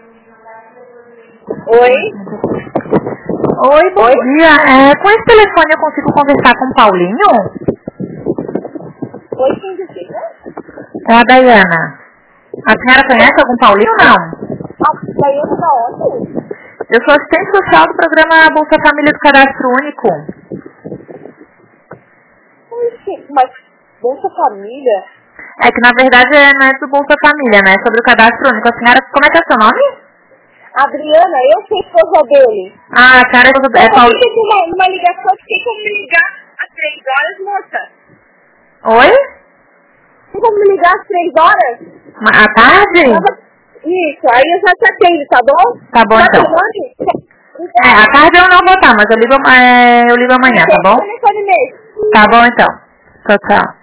Oi? Oi, bom dia. Com esse telefone eu consigo conversar com o Paulinho? Oi, quem desliga? É a Daiana. A senhora conhece algum Paulinho ou não? Daiana da onde? Eu sou assistente social do programa Bolsa Família do Cadastro Único. Mas Bolsa Família? É que na verdade não é do Bolsa Família, né? É sobre o Cadastro Único. A senhora, como é que é o seu nome? Adriana, eu sou esposa dele. Ah, a senhora é Paulinho. Eu fiquei numa ligação que tem como me ligar às 3 horas, moça. Oi? Tem como me ligar às 3 horas? À tarde? Isso, aí eu já te atendo, tá bom? Tá bom, então. À tarde eu não vou estar, mas eu ligo amanhã, tá bom? Tá bom, então. Tchau, tchau.